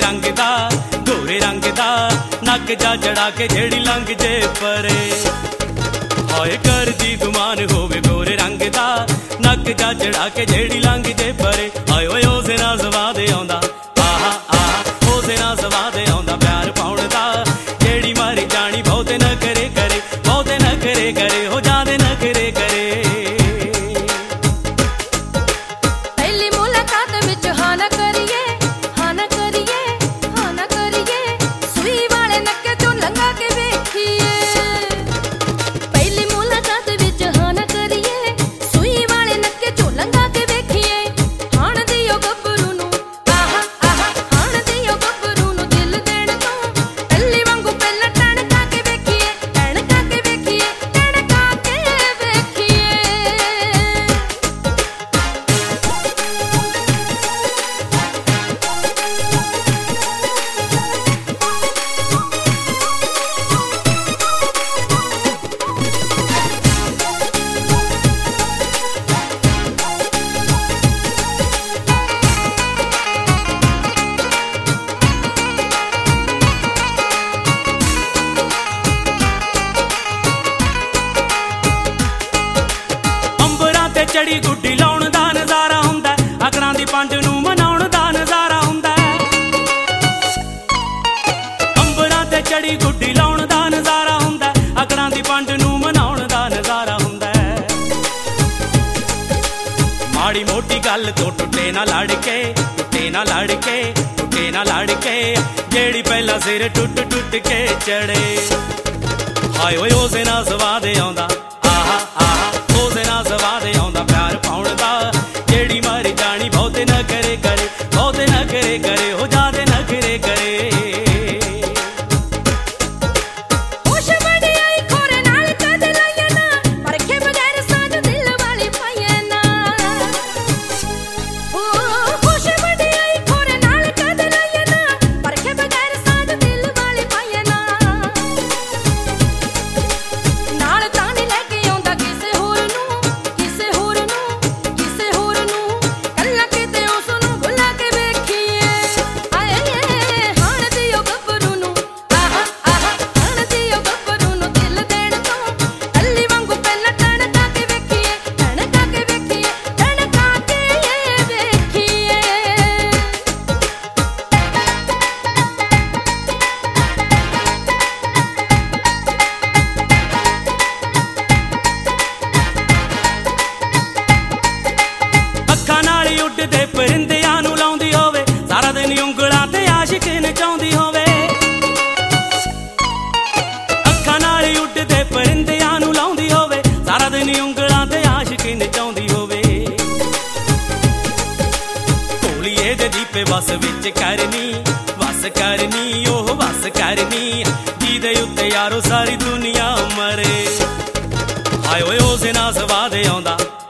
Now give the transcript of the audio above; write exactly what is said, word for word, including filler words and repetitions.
रंग दा गोरे रंग दा नक जा चढ़ा के जेड़ी लंघ जे परे हाय कर दी गुमान होवे गोरे रंग दा नक जा चढ़ा के जेड़ी लंघ जे परे हाय ओए ओसे ना सवाद आउंदा आहा आहा ओसे ना सवाद आउंदा प्यार पाउण दा जेड़ी मारी जानी बहुते न करे करे बहुते न करे करे हो जादे न करे करे चढ़ी गुड्डी लाउण दा नज़ारा हुंदा अकड़ां दी पंज नूं मनाउण दा नज़ारा हुंदा अंबरां ते चढ़ी गुड्डी लाउण दा नज़ारा हुंदा अकड़ां दी पंज नूं मनाउण दा नज़ारा हुंदा माड़ी मोटी गल तो टुटे ना लड़ के टुटे ना लड़ के टुटे ना लड़ के जेड़ी पहला सिर टुट टुट के चढ़े हाय ओए ओसे ना सवाद आउंदा आहा आहा ओसे ना सवाद आउंदा प्यार पाउण दा जेड़ी मारी जानी बहुते न करे करे बहुते न करे करे हो जादे न करे करे उड़दे परिंदियां नूं लाउंदी होवे सारा दिन उंगलां ते आशिक नचाउंदी होवे अखां नाल उड़दे परिंदियां नूं लाउंदी होवे सारा दिन उंगलां ते आशिक नचाउंदी होवे ढोलीए दे दीपे बस विच करनी बस करनी ओह बस करनी जीदे उत्ते यारो सारी दुनिया मरे हाय ओए ओसे ना सवाद आउंदा